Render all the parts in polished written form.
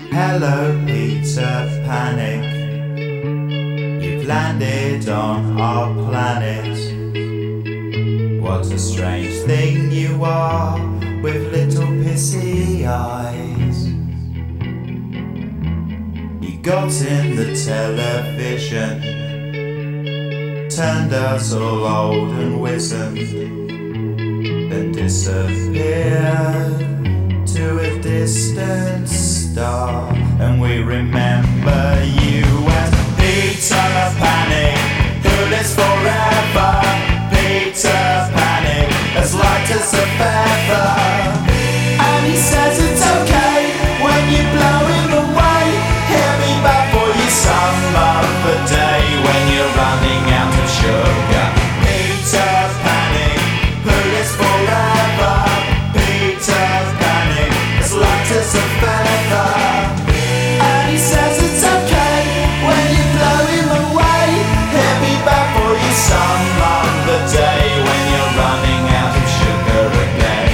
Hello, Peter Panic. You've landed on our planet. What a strange thing you are, with little pissy eyes. You got in the television, turned us all old and wizened, then disappeared to a distant star. And we remember you as Peter Panic, who lives forever. Peter Panic, as light as a feather. And he says it's okay when you blow him away. He'll be back for you some other day when you're running out of sugar. Peter Panic, who lives forever. Peter Panic, as light as a feather. And he says it's okay when you blow him away. He'll be back for you some other day when you're running out of sugar again.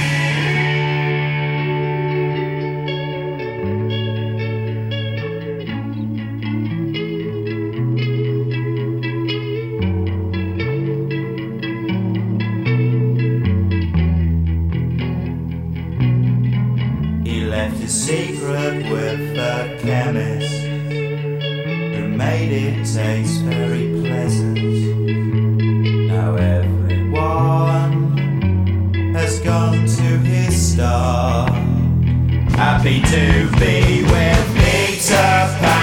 He left his secret with a chemist who made it taste very pleasant. Now everyone has gone to his star, happy to be with Peter Pan.